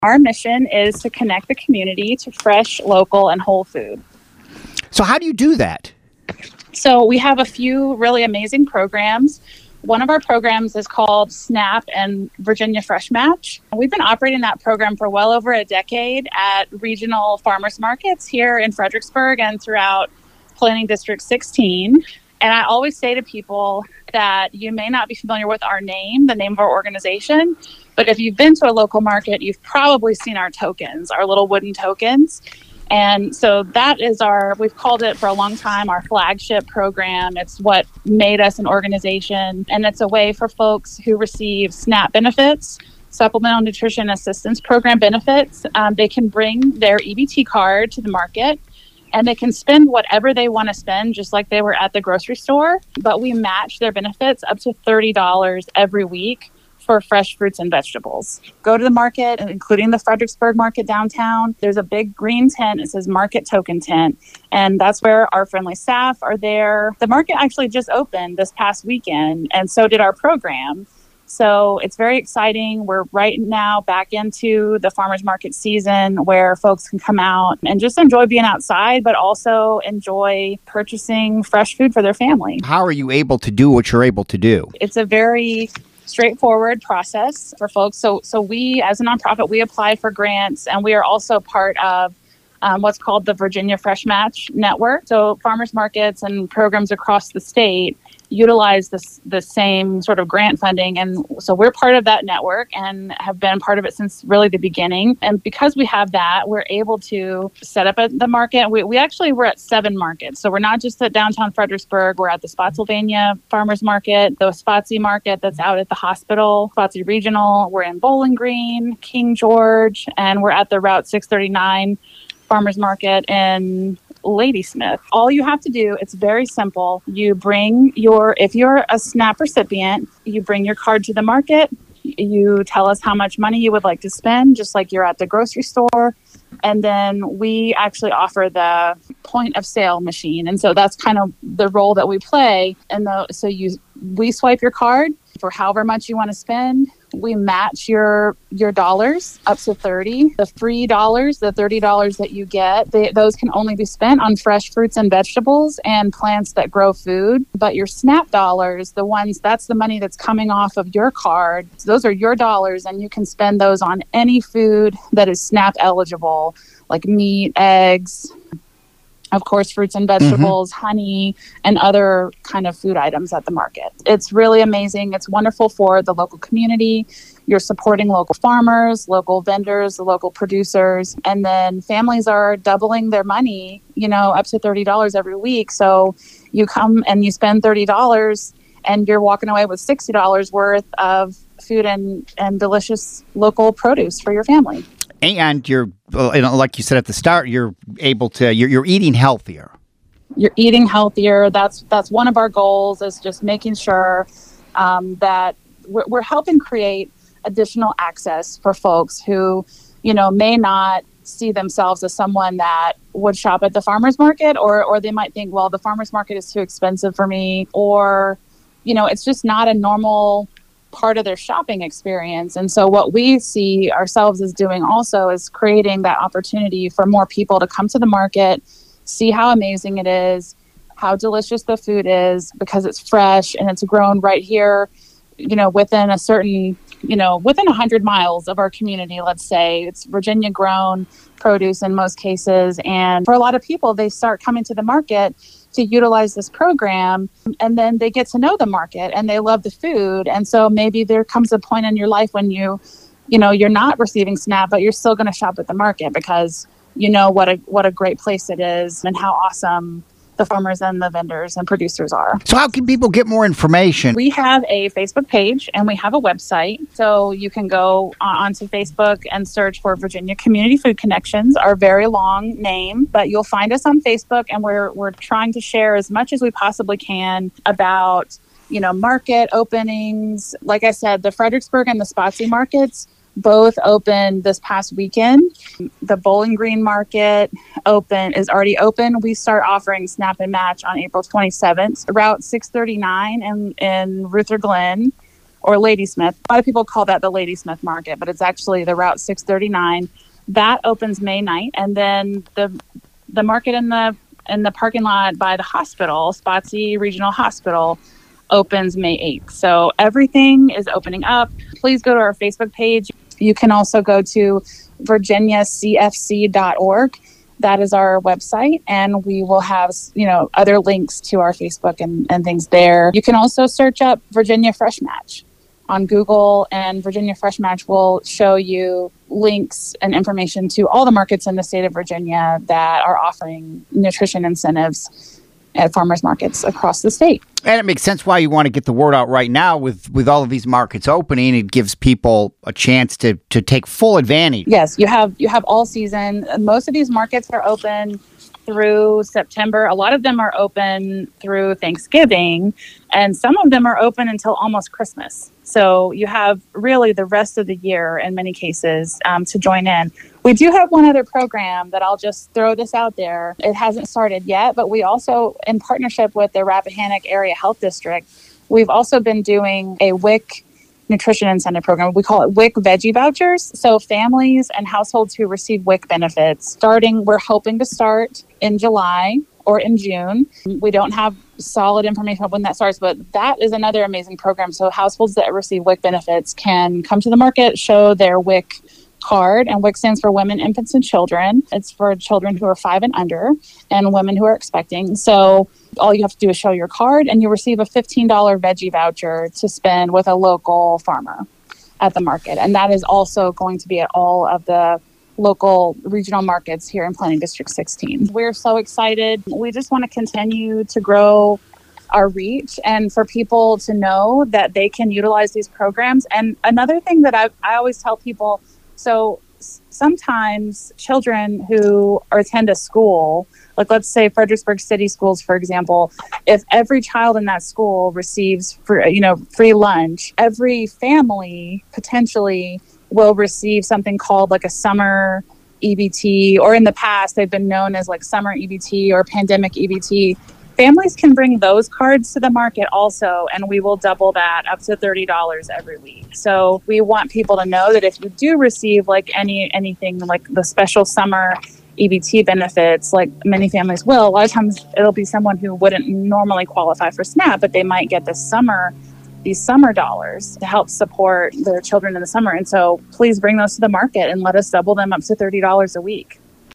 Our mission is to connect the community to fresh, local, and whole food. So how do you do that? So we have a few really amazing programs. One of our programs is called SNAP and Virginia Fresh Match. We've been operating that program for well over a decade at regional farmers markets here in Fredericksburg and throughout Planning District 16. And I always say to people that you may not be familiar with our name, the name of our organization, but if you've been to a local market, you've probably seen our tokens, our little wooden tokens. And so that is we've called it for a long time, our flagship program. It's what made us an organization. And it's a way for folks who receive SNAP benefits, Supplemental Nutrition Assistance Program benefits. They can bring their EBT card to the market and they can spend whatever they want to spend, just like they were at the grocery store. But we match their benefits up to $30 every week for fresh fruits and vegetables. Go to the market, including the Fredericksburg Market downtown. There's a big green tent. It says Market Token Tent. And that's where our friendly staff are there. The market actually just opened this past weekend, and so did our program. So it's very exciting. We're right now back into the farmers market season where folks can come out and just enjoy being outside, but also enjoy purchasing fresh food for their family. How are you able to do what you're able to do? It's a very straightforward process for folks. So we, as a nonprofit, we apply for grants, and we are also part of what's called the Virginia Fresh Match Network. So farmers markets and programs across the state utilize the same sort of grant funding. And so we're part of that network and have been part of it since really the beginning. And because we have that, we're able to set up at the market. We actually were at 7 markets. So we're not just at downtown Fredericksburg. We're at the Spotsylvania Farmers Market, the Spotsy Market that's out at the hospital, Spotsy Regional. We're in Bowling Green, King George, and we're at the Route 639 Farmers Market in Ladysmith. All you have to do, it's very simple. You bring if you're a SNAP recipient, you bring your card to the market. You tell us how much money you would like to spend, just like you're at the grocery store. And then we actually offer the point of sale machine. And so that's kind of the role that we play. And we swipe your card for however much you want to spend. We match your dollars up to 30. The free dollars, the $30 that you get, those can only be spent on fresh fruits and vegetables and plants that grow food. But your SNAP dollars, that's the money that's coming off of your card. So those are your dollars, and you can spend those on any food that is SNAP eligible, like meat, eggs, of course, fruits and vegetables, honey, and other kind of food items at the market. It's really amazing. It's wonderful for the local community. You're supporting local farmers, local vendors, the local producers, and then families are doubling their money, up to $30 every week. So you come and you spend $30 and you're walking away with $60 worth of food and delicious local produce for your family. And you're, like you said at the start, you're eating healthier. You're eating healthier. That's one of our goals, is just making sure that we're helping create additional access for folks who, may not see themselves as someone that would shop at the farmer's market, or they might think, well, the farmer's market is too expensive for me, or, it's just not a normal part of their shopping experience. And so what we see ourselves as doing also is creating that opportunity for more people to come to the market, see how amazing it is, how delicious the food is, because it's fresh and it's grown right here, within a certain, within 100 miles of our community. Let's say it's Virginia grown produce in most cases. And for a lot of people, they start coming to the market to utilize this program, and then they get to know the market and they love the food. And so maybe there comes a point in your life when you're not receiving SNAP, but you're still going to shop at the market because what a great place it is and how awesome the farmers and the vendors and producers are. So how can people get more information? We have a Facebook page and we have a website. So you can go onto Facebook and search for Virginia Community Food Connections, our very long name, but you'll find us on Facebook, and we're trying to share as much as we possibly can about, market openings. Like I said, the Fredericksburg and the Spotsy markets both opened this past weekend. The Bowling Green Market is already open. We start offering Snap and Match on April 27th. Route 639 in Ruther Glen or Ladysmith. A lot of people call that the Ladysmith Market, but it's actually the Route 639. That opens May 9th, and then the market in the parking lot by the hospital, Spotsy Regional Hospital, opens May 8th. So everything is opening up. Please go to our Facebook page. You can also go to virginiacfc.org. That is our website, and we will have, other links to our Facebook and things there. You can also search up Virginia Fresh Match on Google, and Virginia Fresh Match will show you links and information to all the markets in the state of Virginia that are offering nutrition incentives at farmers markets across the state. And it makes sense why you want to get the word out right now with all of these markets opening. It gives people a chance to take full advantage. Yes, you have all season. Most of these markets are open through September. A lot of them are open through Thanksgiving, and some of them are open until almost Christmas. So you have really the rest of the year in many cases to join in. We do have one other program that I'll just throw this out there. It hasn't started yet, but we also, in partnership with the Rappahannock Area Health District, we've also been doing a WIC nutrition incentive program. We call it WIC Veggie Vouchers. So families and households who receive WIC benefits, we're hoping to start in July or in June. We don't have solid information on when that starts, but that is another amazing program. So households that receive WIC benefits can come to the market, show their WIC card, and WIC stands for Women, Infants, and Children. It's for children who are 5 and under and women who are expecting. So all you have to do is show your card, and you receive a $15 veggie voucher to spend with a local farmer at the market. And that is also going to be at all of the local regional markets here in Planning District 16. We're so excited. We just want to continue to grow our reach and for people to know that they can utilize these programs. And another thing that I always tell people, so sometimes children who attend a school, like let's say Fredericksburg City Schools, for example, if every child in that school receives free lunch, every family potentially will receive something called like a summer EBT, or in the past they've been known as like summer EBT or pandemic EBT. Families can bring those cards to the market also, and we will double that up to $30 every week. So we want people to know that if you do receive like anything like the special summer EBT benefits, like many families will, a lot of times it'll be someone who wouldn't normally qualify for SNAP, but they might get these summer dollars to help support their children in the summer. And so please bring those to the market and let us double them up to $30 a week.